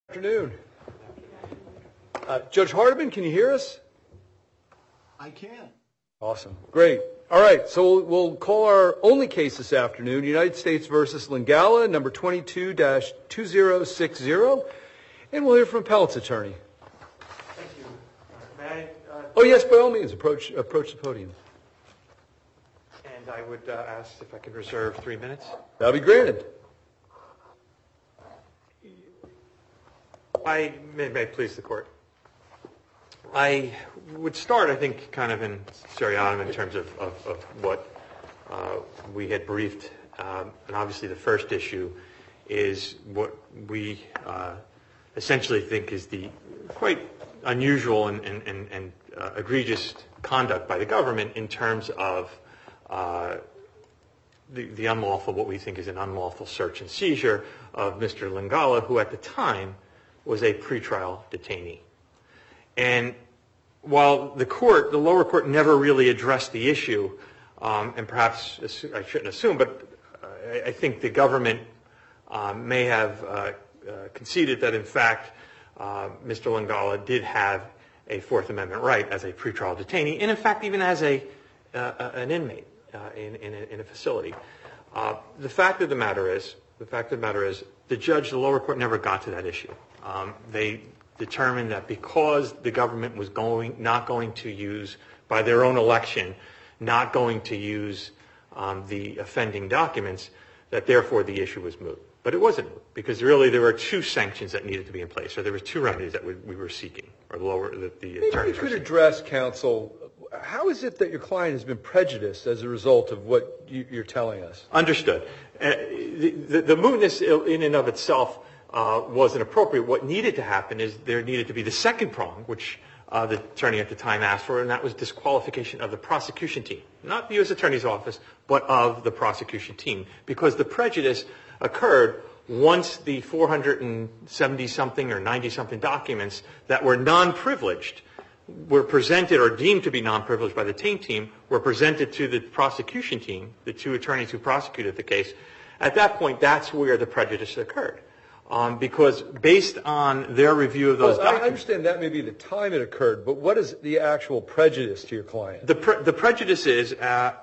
Afternoon. Judge Hardiman, can you hear us? I can. Awesome. Great. All right, so we'll call our only case this afternoon, United States v. Lingala, number 22-2060, and we'll hear from appellate's attorney. Thank you. May I, Oh, yes, by all means, approach the podium. and I would ask if I could reserve 3 minutes. That'll be granted. I may please the court. I would start, I think, kind of in seriatim in terms of what we had briefed. And obviously the first issue is what we essentially think is the quite unusual and egregious conduct by the government in terms of the unlawful, what we think is an unlawful search and seizure of Mr. Lingala, who at the time was a pretrial detainee. And while the lower court never really addressed the issue, and perhaps I shouldn't assume, but I think the government may have conceded that in fact Mr. Lingala did have a Fourth Amendment right as a pretrial detainee, and in fact even as an inmate in a facility. The fact of the matter is, the judge, the lower court, never got to that issue. They determined that because the government was not going to use, by their own election, not going to use the offending documents, that therefore the issue was moot. But it wasn't moot, because really there were two sanctions that needed to be in place. So there were two remedies that we were seeking, or the attorneys were seeking. Maybe you could address, counsel, how is it that your client has been prejudiced as a result of what you're telling us? Understood. The mootness in and of itself wasn't appropriate. What needed to happen is there needed to be the second prong, which the attorney at the time asked for, and that was disqualification of the prosecution team. Not the U.S. Attorney's Office, but of the prosecution team. Because the prejudice occurred once the 470-something or 90-something documents that were non-privileged were presented or deemed to be non-privileged by the team were presented to the prosecution team, the two attorneys who prosecuted the case. At that point, that's where the prejudice occurred. Because based on their review of those documents... I understand that may be the time it occurred, but what is the actual prejudice to your client? The prejudice is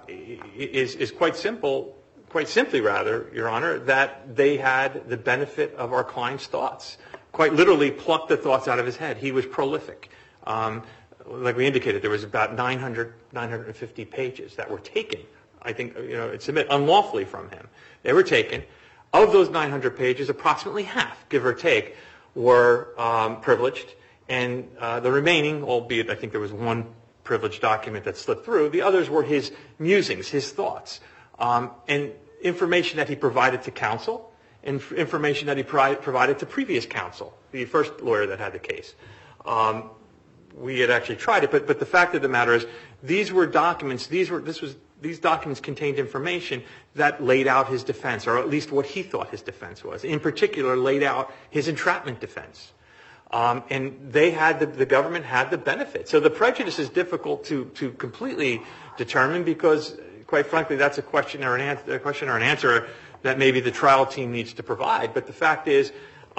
quite simple, quite simply rather, Your Honor, that they had the benefit of our client's thoughts. Quite literally plucked the thoughts out of his head. He was prolific. Like we indicated, there was about 950 pages that were taken. I think, it's unlawfully from him. They were taken. Of those 900 pages, approximately half, give or take, were privileged. And the remaining, albeit I think there was one privileged document that slipped through, the others were his musings, his thoughts, and information that he provided to counsel, and information that he provided to previous counsel, the first lawyer that had the case. We had actually tried it, but the fact of the matter is, these were documents. These documents contained information that laid out his defense, or at least what he thought his defense was. In particular, laid out his entrapment defense, and the government had the benefit. So the prejudice is difficult to completely determine because, quite frankly, that's a question or an answer that maybe the trial team needs to provide. But the fact is.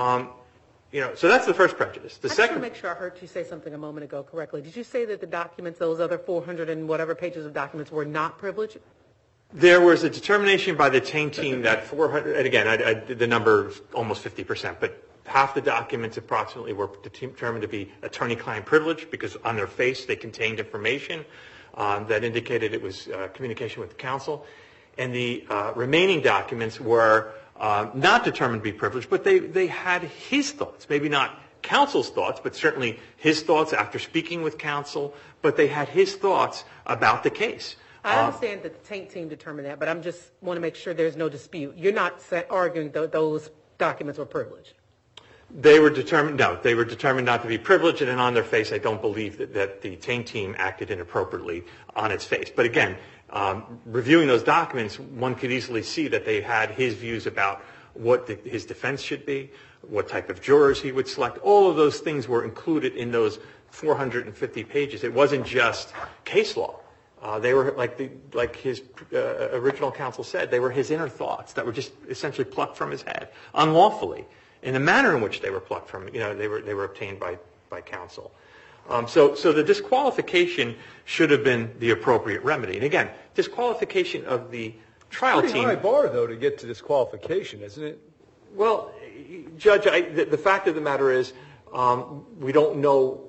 So that's the first prejudice. The second. I just want to make sure I heard you say something a moment ago correctly. Did you say that the documents, those other 400 and whatever pages of documents, were not privileged? There was a determination by the team that 400, and again, the number is almost 50%, but half the documents approximately were determined to be attorney-client privilege because on their face they contained information that indicated it was communication with the counsel. And the remaining documents were not determined to be privileged, but they had his thoughts. Maybe not counsel's thoughts, but certainly his thoughts after speaking with counsel, but they had his thoughts about the case. I understand that the Taint team determined that, but I just want to make sure there's no dispute. You're not arguing that those documents were privileged? They were determined not to be privileged, and on their face I don't believe that the Taint team acted inappropriately on its face. But again, reviewing those documents, one could easily see that they had his views about what his defense should be, what type of jurors he would select. All of those things were included in those 450 pages. It wasn't just case law. They were like his original counsel said. They were his inner thoughts that were just essentially plucked from his head unlawfully. in the manner in which they were plucked from, they were obtained by counsel. So the disqualification should have been the appropriate remedy. And again, disqualification of the trial team. Pretty high bar, though, to get to disqualification, isn't it? Well, Judge, the fact of the matter is we don't know.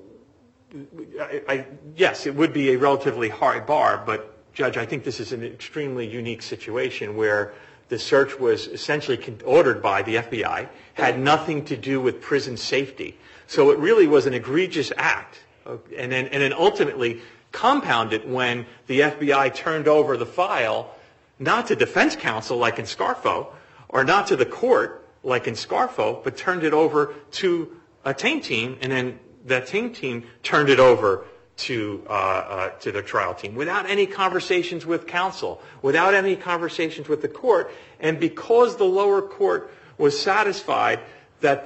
Yes, it would be a relatively high bar, but Judge, I think this is an extremely unique situation where the search was essentially ordered by the FBI, had nothing to do with prison safety. So it really was an egregious act, and then ultimately compounded when the FBI turned over the file, not to defense counsel like in Scarfo, or not to the court like in Scarfo, but turned it over to a taint team, and then that taint team turned it over to the trial team without any conversations with counsel, without any conversations with the court, and because the lower court was satisfied that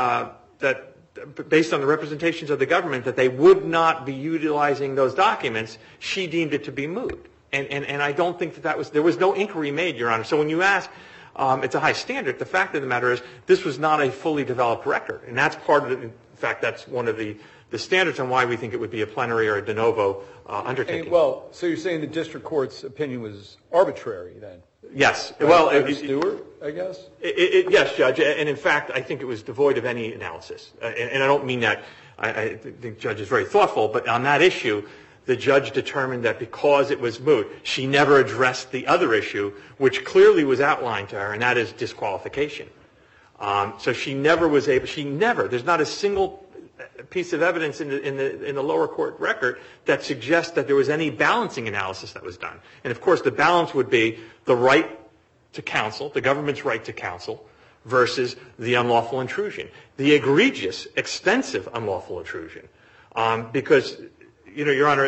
based on the representations of the government that they would not be utilizing those documents, she deemed it to be moot. And I don't think there was no inquiry made, Your Honor. So when you ask, it's a high standard. The fact of the matter is this was not a fully developed record, and that's part of it. In fact, that's one of the standards on why we think it would be a plenary or a de novo undertaking. Well, so you're saying the district court's opinion was arbitrary then? Yes. Well, Stewart, I guess? Yes, Judge. And in fact, I think it was devoid of any analysis. And I don't mean that. I think the judge is very thoughtful. But on that issue, the judge determined that because it was moot, she never addressed the other issue, which clearly was outlined to her, and that is disqualification. So she never was able. There's not a single piece of evidence in the lower court record that suggests that there was any balancing analysis that was done. And of course, the balance would be the right to counsel, the government's right to counsel, versus the unlawful intrusion, the egregious, extensive unlawful intrusion. Because, Your Honor,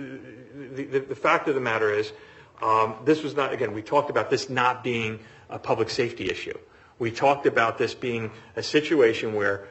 the fact of the matter is, this was not. Again, we talked about this not being a public safety issue. We talked about this being a situation where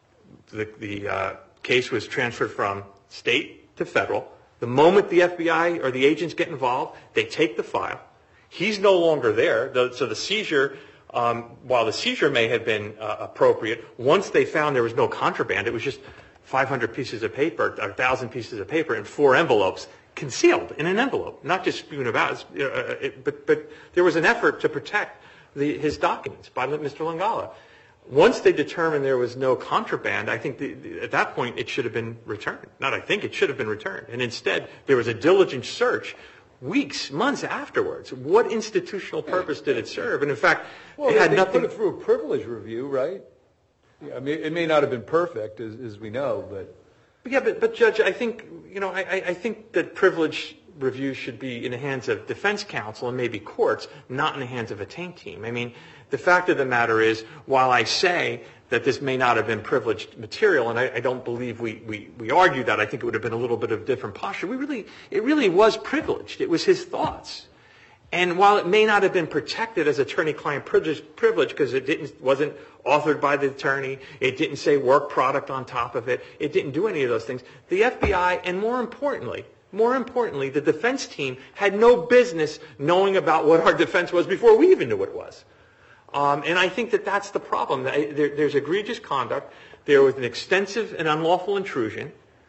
the case was transferred from state to federal. The moment the FBI or the agents get involved, they take the file. He's no longer there. So the seizure, while the seizure may have been appropriate, once they found there was no contraband, it was just 500 pieces of paper, 1,000 pieces of paper in 4 envelopes, concealed in an envelope, not just spewing about. But there was an effort to protect his documents by Mr. Lingala. Once they determined there was no contraband, I think at that point it should have been returned. It should have been returned. And instead, there was a diligent search weeks, months afterwards. What institutional purpose did it serve? And in fact, it had nothing. They put it through a privilege review, right? I mean, it may not have been perfect, as we know, but. Yeah, but Judge, I think I think that privilege review should be in the hands of defense counsel and maybe courts, not in the hands of a taint team. I mean, the fact of the matter is, while I say that this may not have been privileged material, and I don't believe we argued that, I think it would have been a little bit of a different posture. It really was privileged. It was his thoughts. And while it may not have been protected as attorney-client privilege because it wasn't authored by the attorney, it didn't say work product on top of it, it didn't do any of those things, the FBI, and more importantly, the defense team had no business knowing about what our defense was before we even knew what it was. And I think that that's the problem. There's egregious conduct. There was an extensive and unlawful intrusion.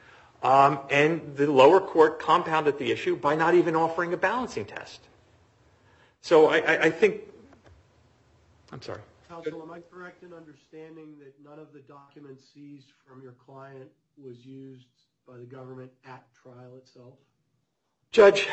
And the lower court compounded the issue by not even offering a balancing test. So I think, I'm sorry. Counsel, am I correct in understanding that none of the documents seized from your client was used by the government at trial itself? Judge,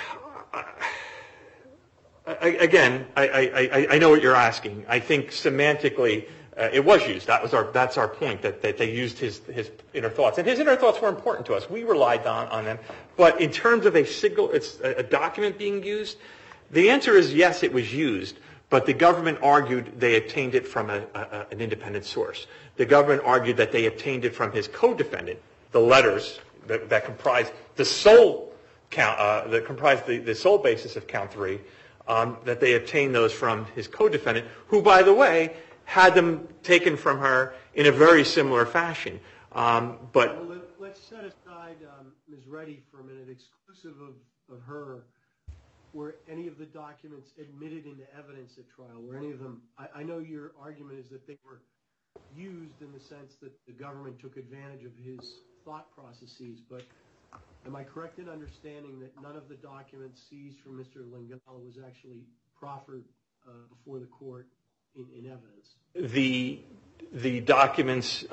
I know what you're asking. I think semantically it was used. That's our point, that they used his inner thoughts. And his inner thoughts were important to us. We relied on them. But in terms of a document being used, the answer is yes, it was used. But the government argued they obtained it from an independent source. The government argued that they obtained it from his co-defendant, the letters that comprised the sole count, the sole basis of count 3, that they obtained those from his co-defendant, who, by the way, had them taken from her in a very similar fashion. But well, let's set aside Ms. Reddy for a minute. Exclusive of her, were any of the documents admitted into evidence at trial? Were any of them? I know your argument is that they were used in the sense that the government took advantage of his thought processes, but am I correct in understanding that none of the documents seized from Mr. Lingala was actually proffered before the court in evidence? The documents,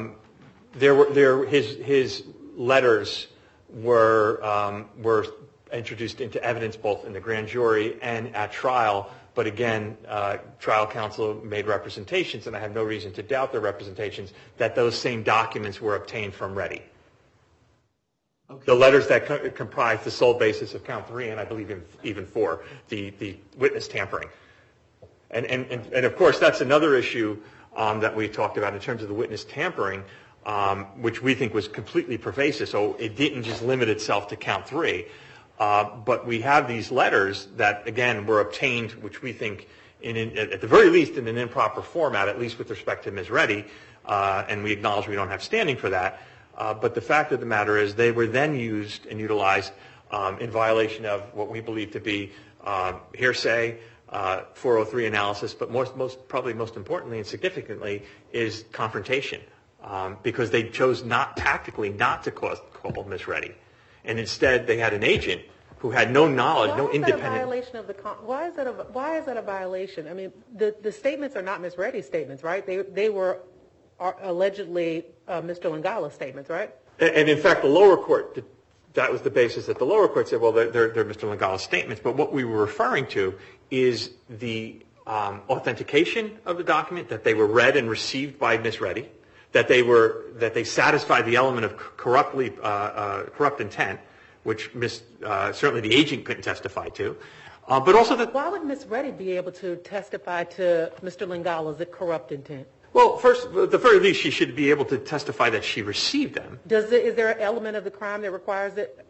his letters were introduced into evidence both in the grand jury and at trial. But again, trial counsel made representations, and I have no reason to doubt their representations, that those same documents were obtained from Reddy. Okay. The letters that comprise the sole basis of count 3, and I believe even 4, the witness tampering. And of course, that's another issue that we talked about in terms of the witness tampering, which we think was completely pervasive. So it didn't just limit itself to count 3. But we have these letters that, again, were obtained, which we think, at the very least, in an improper format, at least with respect to Ms. Reddy, and we acknowledge we don't have standing for that. But the fact of the matter is they were then used and utilized in violation of what we believe to be hearsay, 403 analysis, but probably most importantly and significantly is confrontation, because they chose tactically not to call Ms. Reddy. And instead, they had an agent who had no knowledge, no independent. Why is that a violation? I mean, the statements are not Ms. Reddy's statements, right? They were allegedly Mr. Lingala's statements, right? And in fact, the lower court, that was the basis that the lower court said, well, they're Mr. Lingala's statements. But what we were referring to is the authentication of the document, that they were read and received by Ms. Reddy, that they satisfied the element of corrupt intent, which certainly the agent couldn't testify to, but also that. Why would Ms. Reddy be able to testify to Mr. Lingala's corrupt intent? Well, first, at the very least, she should be able to testify that she received them. Is there an element of the crime that requires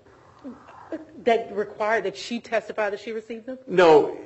that she testify that she received them? No.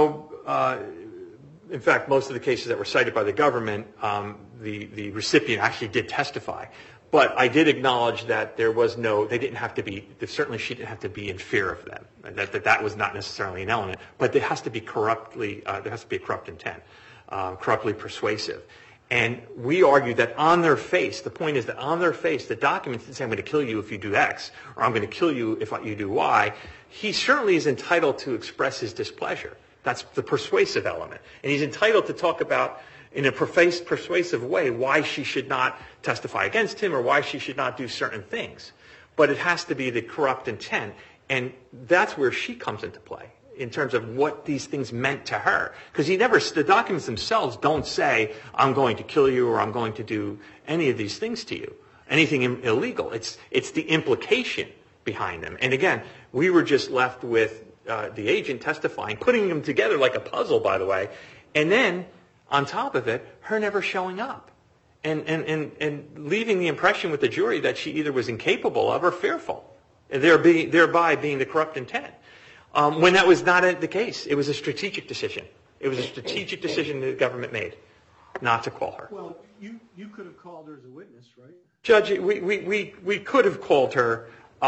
In fact, most of the cases that were cited by the government, the recipient actually did testify. But I did acknowledge that they didn't have to be, certainly she didn't have to be in fear of them, and that was not necessarily an element. But there has to be a corrupt intent, corruptly persuasive. And we argue that on their face, the point is that on their face, the documents that say I'm going to kill you if you do X, or I'm going to kill you if you do Y, he certainly is entitled to express his displeasure. That's the persuasive element. And he's entitled to talk about, in a persuasive way, why she should not testify against him or why she should not do certain things. But it has to be the corrupt intent. And that's where she comes into play in terms of what these things meant to her. Because the documents themselves don't say, I'm going to kill you or I'm going to do any of these things to you, anything illegal. It's the implication behind them. And again, we were just left with the agent testifying, putting them together like a puzzle, by the way, and then on top of it, her never showing up and leaving the impression with the jury that she either was incapable of or fearful, thereby being the corrupt intent. When that was not the case, it was a strategic decision. It was a strategic decision the government made not to call her. Well, you could have called her as a witness, right? Judge, we could have called her.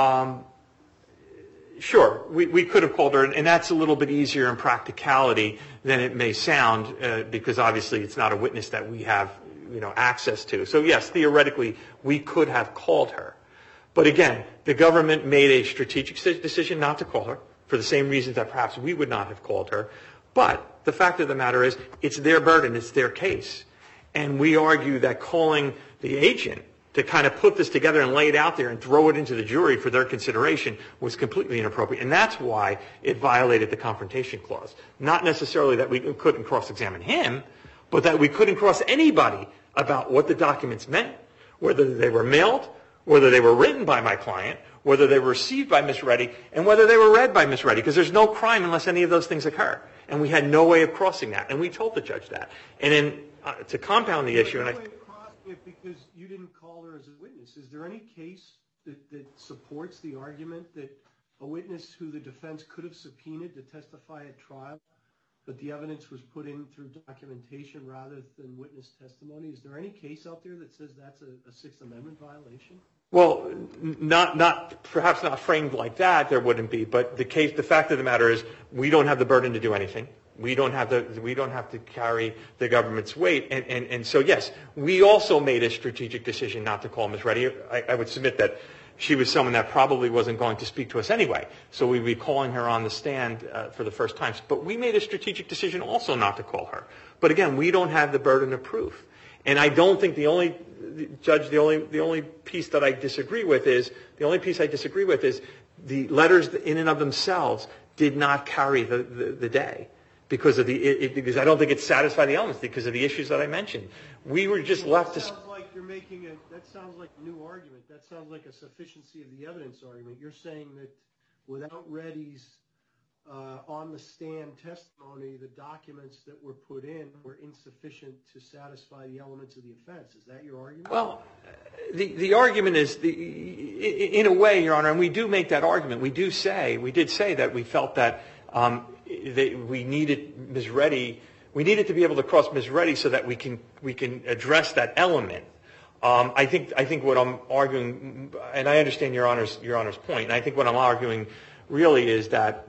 Sure, we could have called her, and that's a little bit easier in practicality than it may sound, because obviously it's not a witness that we have, access to. So yes, theoretically, we could have called her. But again, the government made a strategic decision not to call her for the same reasons that perhaps we would not have called her. But the fact of the matter is, it's their burden, it's their case. And we argue that calling the agent to kind of put this together and lay it out there and throw it into the jury for their consideration was completely inappropriate. And that's why it violated the Confrontation Clause. Not necessarily that we couldn't cross-examine him, but that we couldn't cross anybody about what the documents meant, whether they were mailed, whether they were written by my client, whether they were received by Ms. Reddy, and whether they were read by Ms. Reddy, because there's no crime unless any of those things occur. And we had no way of crossing that, and we told the judge that. And then to compound the issue, because you didn't call her as a witness, is there any case that supports the argument that a witness who the defense could have subpoenaed to testify at trial, but the evidence was put in through documentation rather than witness testimony? Is there any case out there that says that's a Sixth Amendment violation? Well, perhaps not framed like that, there wouldn't be. But the fact of the matter is, we don't have the burden to do anything. We don't have to carry the government's weight. And so, yes, we also made a strategic decision not to call Ms. Reddy. I would submit that she was someone that probably wasn't going to speak to us anyway. So we'd be calling her on the stand for the first time. But we made a strategic decision also not to call her. But again, we don't have the burden of proof. And I don't think the only piece I disagree with is the letters in and of themselves did not carry the day because I don't think it satisfied the elements because of the issues that I mentioned. We were just left to. That sounds like a new argument. That sounds like a sufficiency of the evidence argument. You're saying that without Reddy's on the stand testimony, the documents that were put in were insufficient to satisfy the elements of the offense. Is that your argument? Well, the argument is, in a way, Your Honor, and we do make that argument. We did say that we felt that we needed Ms. Reddy. We needed to be able to cross Ms. Reddy so that we can address that element. I think what I'm arguing, and I understand Your Honor's point, and I think what I'm arguing really is that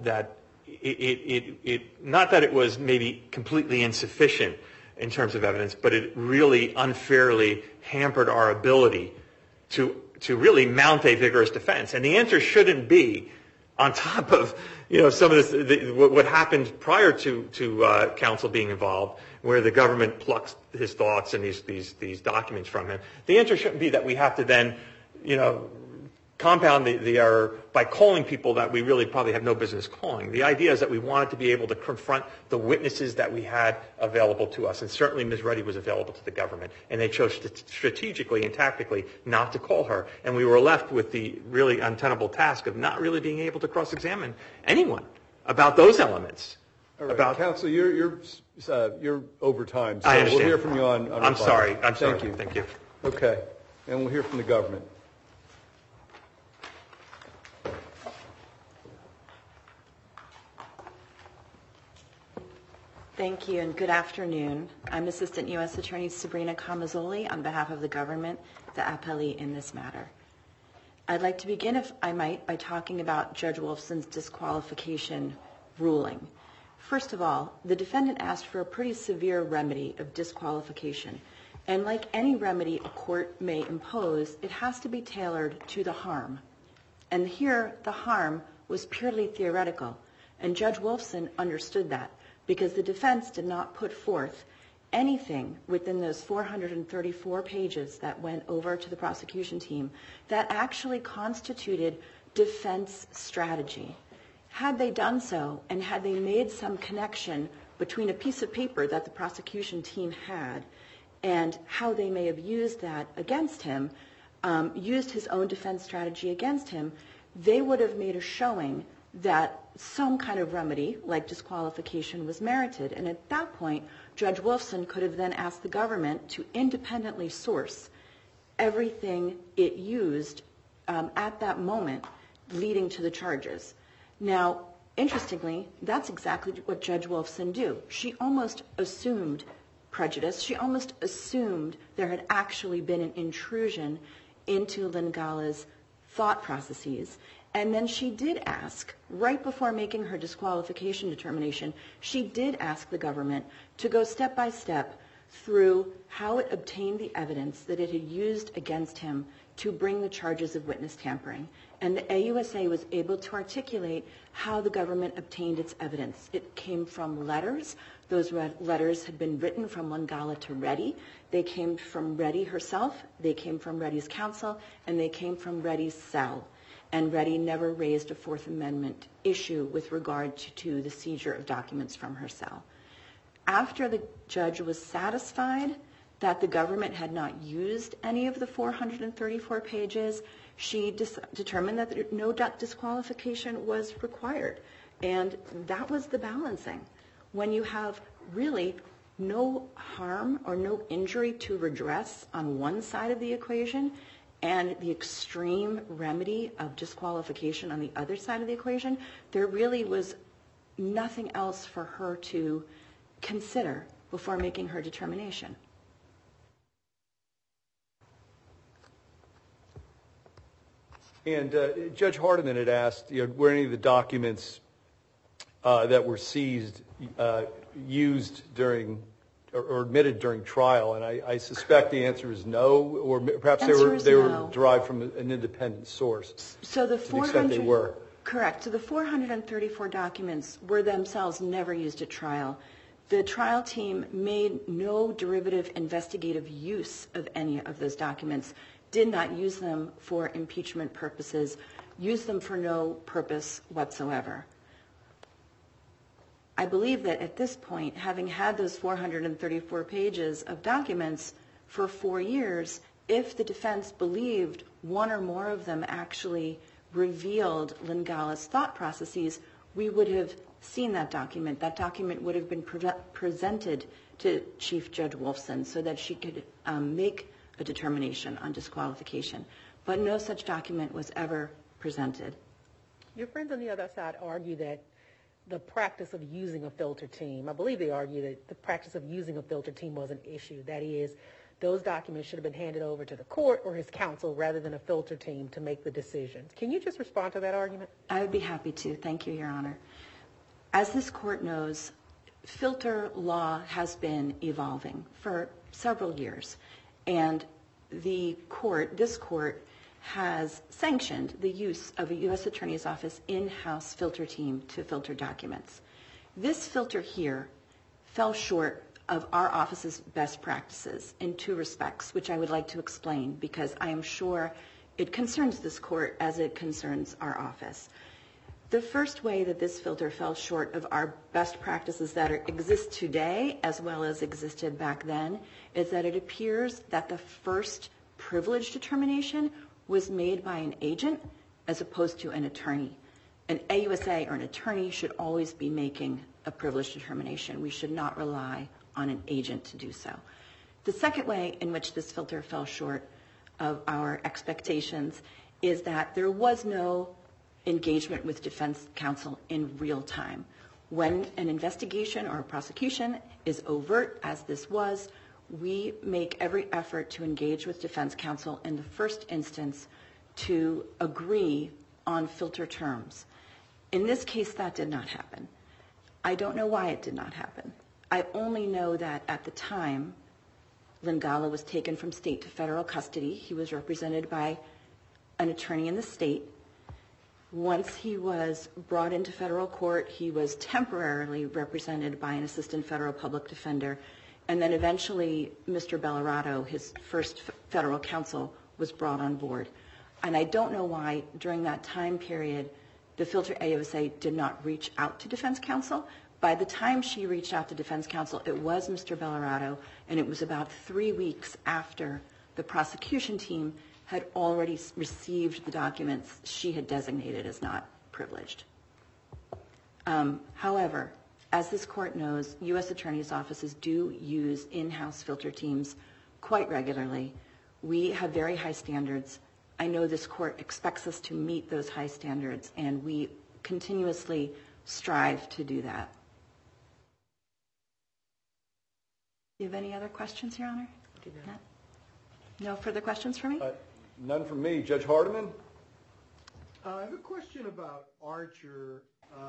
it not that it was maybe completely insufficient in terms of evidence, but it really unfairly hampered our ability to really mount a vigorous defense. And the answer shouldn't be on top of some of this what happened prior to counsel being involved, where the government plucks his thoughts and these documents from him. The answer shouldn't be that we have to then compound the error by calling people that we really probably have no business calling. The idea is that we wanted to be able to confront the witnesses that we had available to us, and certainly Ms. Reddy was available to the government, and they chose strategically and tactically not to call her, and we were left with the really untenable task of not really being able to cross-examine anyone about those elements. All right, counsel, you're over time, so I understand. We'll hear from you on I'm sorry. Thank you. Okay, and we'll hear from the government. Thank you, and good afternoon. I'm Assistant U.S. Attorney Sabrina Camazzoli on behalf of the government, the appellee in this matter. I'd like to begin, if I might, by talking about Judge Wolfson's disqualification ruling. First of all, the defendant asked for a pretty severe remedy of disqualification, and like any remedy a court may impose, it has to be tailored to the harm. And here, the harm was purely theoretical, and Judge Wolfson understood that, because the defense did not put forth anything within those 434 pages that went over to the prosecution team that actually constituted defense strategy. Had they done so, and had they made some connection between a piece of paper that the prosecution team had and how they may have used that against him, used his own defense strategy against him, they would have made a showing that some kind of remedy, like disqualification, was merited. And at that point, Judge Wolfson could have then asked the government to independently source everything it used at that moment leading to the charges. Now, interestingly, that's exactly what Judge Wolfson did. She almost assumed prejudice. She almost assumed there had actually been an intrusion into Lingala's thought processes. And then she did ask, right before making her disqualification determination, she did ask the government to go step by step through how it obtained the evidence that it had used against him to bring the charges of witness tampering. And the AUSA was able to articulate how the government obtained its evidence. It came from letters. Those letters had been written from Lingala to Reddy. They came from Reddy herself. They came from Reddy's counsel. And they came from Reddy's cell. And Reddy never raised a Fourth Amendment issue with regard to the seizure of documents from her cell. After the judge was satisfied that the government had not used any of the 434 pages, she determined that no disqualification was required. And that was the balancing. When you have really no harm or no injury to redress on one side of the equation, and the extreme remedy of disqualification on the other side of the equation, there really was nothing else for her to consider before making her determination. And Judge Hardiman had asked, were any of the documents that were seized, used during or admitted during trial? And I suspect the answer is no, or perhaps they were derived from an independent source. So the to the extent they were. Correct. So the 434 documents were themselves never used at trial. The trial team made no derivative investigative use of any of those documents, did not use them for impeachment purposes, used them for no purpose whatsoever. I believe that at this point, having had those 434 pages of documents for 4 years, if the defense believed one or more of them actually revealed Lingala's thought processes, we would have seen that document. That document would have been presented to Chief Judge Wolfson so that she could make a determination on disqualification. But no such document was ever presented. Your friends on the other side argue that the practice of using a filter team, I believe they argue that the practice of using a filter team was an issue. That is, those documents should have been handed over to the court or his counsel rather than a filter team to make the decisions. Can you just respond to that argument? I would be happy to. Thank you, Your Honor. As this court knows, filter law has been evolving for several years. And this court has sanctioned the use of a U.S. Attorney's Office in-house filter team to filter documents. This filter here fell short of our office's best practices in 2 respects, which I would like to explain because I am sure it concerns this court as it concerns our office. The first way that this filter fell short of our best practices that exist today as well as existed back then is that it appears that the first privilege determination was made by an agent as opposed to an attorney. An AUSA or an attorney should always be making a privilege determination. We should not rely on an agent to do so. The second way in which this filter fell short of our expectations is that there was no engagement with defense counsel in real time. When an investigation or a prosecution is overt, as this was, we make every effort to engage with defense counsel in the first instance to agree on filter terms. In this case, that did not happen. I don't know why it did not happen. I only know that at the time, Lingala was taken from state to federal custody. He was represented by an attorney in the state. Once he was brought into federal court, he was temporarily represented by an assistant federal public defender. And then eventually, Mr. Bellarado, his first federal counsel, was brought on board. And I don't know why, during that time period, the filter AUSA did not reach out to defense counsel. By the time she reached out to defense counsel, it was Mr. Bellarado, and it was about 3 weeks after the prosecution team had already received the documents she had designated as not privileged. However, as this court knows, U.S. Attorney's offices do use in-house filter teams quite regularly. We have very high standards. I know this court expects us to meet those high standards, and we continuously strive to do that. Do you have any other questions, Your Honor? No further questions for me? None from me. Judge Hardiman? I have a question about Archer.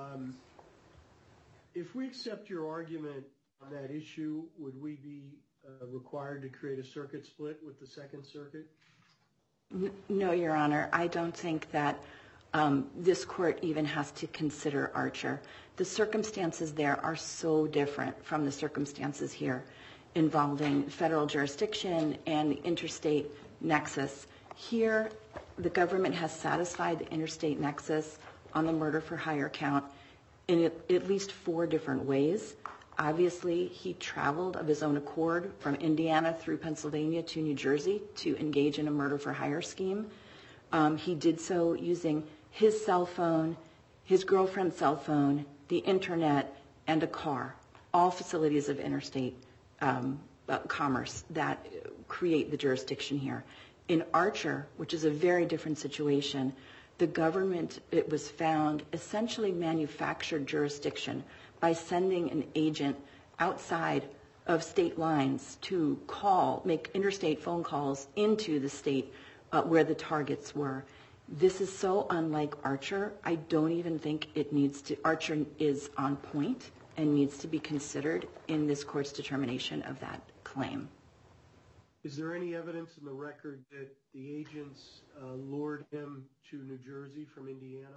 If we accept your argument on that issue, would we be required to create a circuit split with the Second Circuit? No, Your Honor. I don't think that this court even has to consider Archer. The circumstances there are so different from the circumstances here involving federal jurisdiction and the interstate nexus. Here, the government has satisfied the interstate nexus on the murder for hire count in at least 4 different ways. Obviously, he traveled of his own accord from Indiana through Pennsylvania to New Jersey to engage in a murder for hire scheme. He did so using his cell phone, his girlfriend's cell phone, the internet, and a car, all facilities of interstate commerce that create the jurisdiction here. In Archer, which is a very different situation, the government, it was found, essentially manufactured jurisdiction by sending an agent outside of state lines to make interstate phone calls into the state where the targets were. This is so unlike Archer. I don't even think Archer is on point and needs to be considered in this court's determination of that claim. Is there any evidence in the record that the agents lured him to New Jersey from Indiana?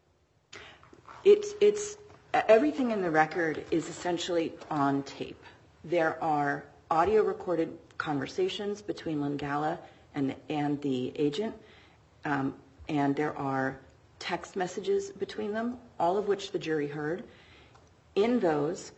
It's everything in the record is essentially on tape. There are audio recorded conversations between Lingala and the agent, and there are text messages between them, all of which the jury heard. In those,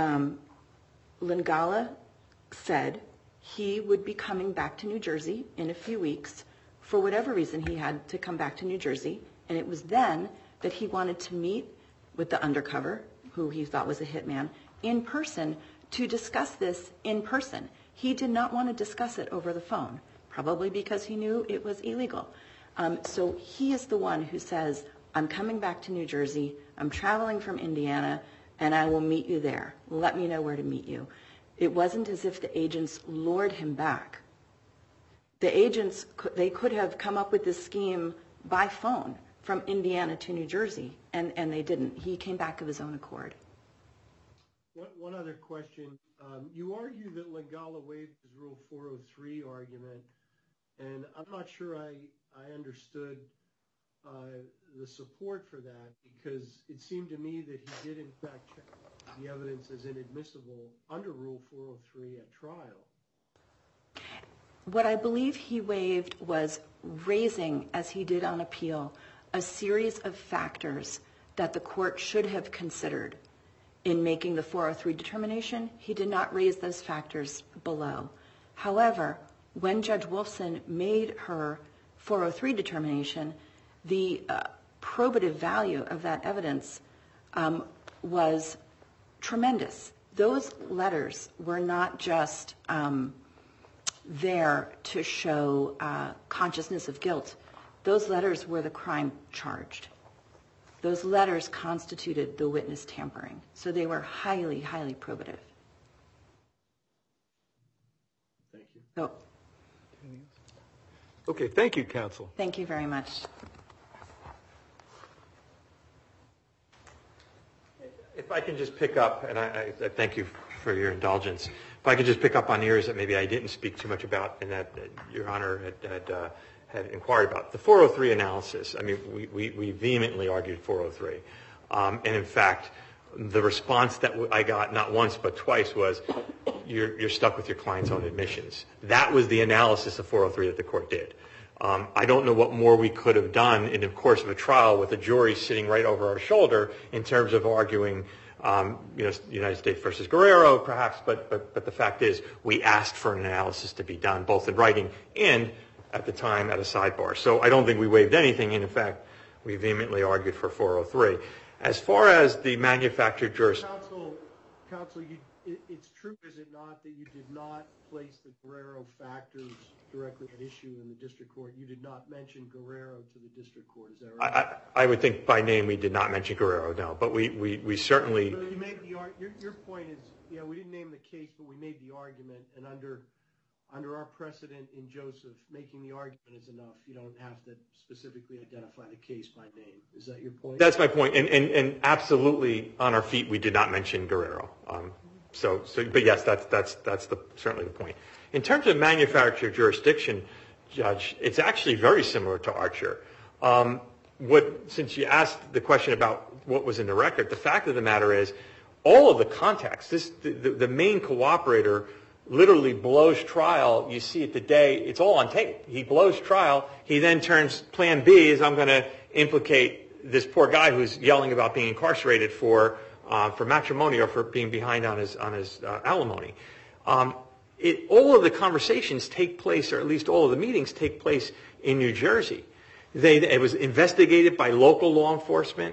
Lingala said he would be coming back to New Jersey in a few weeks. For whatever reason, he had to come back to New Jersey, and it was then that he wanted to meet with the undercover, who he thought was a hitman, in person to discuss this in person. He did not want to discuss it over the phone, probably because he knew it was illegal. So he is the one who says, I'm coming back to New Jersey, I'm traveling from Indiana, and I will meet you there. Let me know where to meet you. It wasn't as if the agents lured him back. The agents, they could have come up with this scheme by phone from Indiana to New Jersey, and they didn't. He came back of his own accord. One other question. You argue that Lingala waived his Rule 403 argument, and I'm not sure I understood the support for that, because it seemed to me that he did in fact check the evidence as inadmissible under Rule 403 at trial. What I believe he waived was raising, as he did on appeal, a series of factors that the court should have considered in making the 403 determination. He did not raise those factors below. However, when Judge Wolfson made her 403 determination, the probative value of that evidence was tremendous. Those letters were not just there to show consciousness of guilt. Those letters were the crime charged. Those letters constituted the witness tampering. So they were highly, highly probative. Thank you. So, Okay, thank you, counsel. thank you very much. If I can just pick up, and I thank you for your indulgence, if I could just pick up on areas that maybe I didn't speak too much about and that Your Honor had inquired about. The 403 analysis, I mean, we vehemently argued 403. And in fact, the response that I got not once but twice was, you're stuck with your client's own admissions. That was the analysis of 403 that the court did. I don't know what more we could have done in the course of a trial with a jury sitting right over our shoulder in terms of arguing, United States versus Guerrero, perhaps. But the fact is, we asked for an analysis to be done, both in writing and at the time at a sidebar. So I don't think we waived anything. And in fact, we vehemently argued for 403. As far as the manufactured jurisdiction. Counsel, it's true, is it not, that you did not place the Guerrero factors directly at issue in the district court? You did not mention Guerrero to the district court, is that right? I would think by name we did not mention Guerrero, no. But we certainly. So you made your point is, yeah, we didn't name the case, but we made the argument, and under our precedent in Joseph, making the argument is enough. You don't have to specifically identify the case by name. Is that your point? That's my point. And absolutely on our feet, we did not mention Guerrero. But yes, that's certainly the point. In terms of manufactured jurisdiction, Judge, it's actually very similar to Archer. Since you asked the question about what was in the record, the fact of the matter is, all of the context, the main cooperator literally blows trial. You see it today. It's all on tape. He blows trial. He then turns plan B is I'm going to implicate this poor guy who's yelling about being incarcerated for matrimony or for being behind on his alimony. All of the conversations take place, or at least all of the meetings take place in New Jersey. It was investigated by local law enforcement.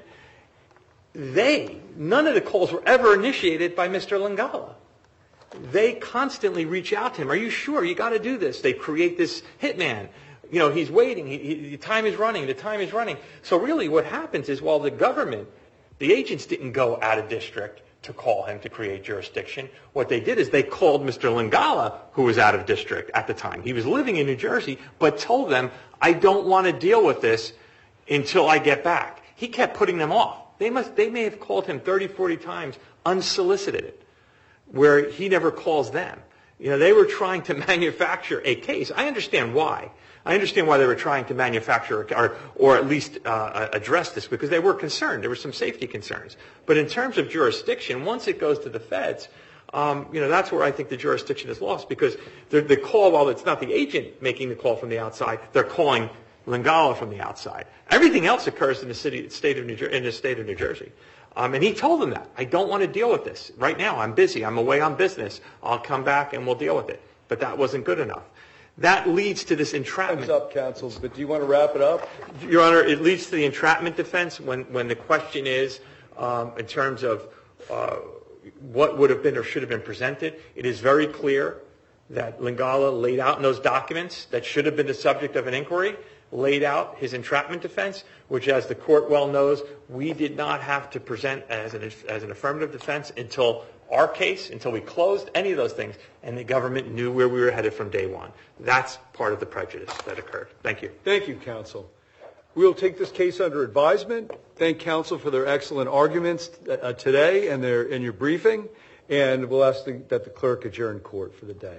None of the calls were ever initiated by Mr. Lingala. They constantly reach out to him. Are you sure? You got to do this. They create this hitman. He's waiting. The time is running. The time is running. So really what happens is, while the government, the agents didn't go out of district to call him to create jurisdiction, what they did is they called Mr. Lingala, who was out of district at the time. He was living in New Jersey, but told them, I don't want to deal with this. until I get back. He kept putting them off. They may have called him 30, 40 times unsolicited, where he never calls them. They were trying to manufacture a case. I understand why. I understand why they were trying to manufacture or at least address this, because they were concerned. There were some safety concerns. But in terms of jurisdiction, once it goes to the feds, that's where I think the jurisdiction is lost, because the call, while it's not the agent making the call from the outside, they're calling Lingala from the outside. Everything else occurs in the state of New Jersey. And he told them that. I don't want to deal with this. Right now, I'm busy. I'm away on business. I'll come back and we'll deal with it. But that wasn't good enough. That leads to this entrapment. Time's up, counsel, but do you want to wrap it up? Your Honor, it leads to the entrapment defense when the question is, in terms of what would have been or should have been presented, it is very clear that Lingala laid out in those documents that should have been the subject of an inquiry, laid out his entrapment defense, which, as the court well knows, we did not have to present as an affirmative defense until our case, until we closed any of those things, and the government knew where we were headed from day one. That's part of the prejudice that occurred. Thank you. Thank you, counsel. We will take this case under advisement. Thank counsel for their excellent arguments today and your briefing, and we'll ask that the clerk adjourn court for the day.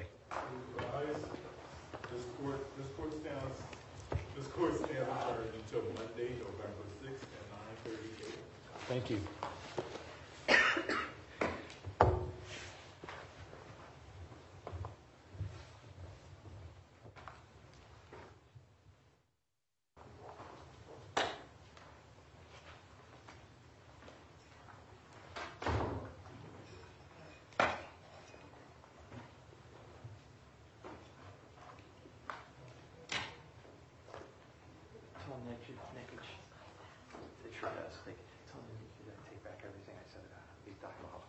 This court stands adjourned until Monday, November 6th at 9:30 a.m. Thank you. They tried us. Tell them to take back everything I said about these dialogue.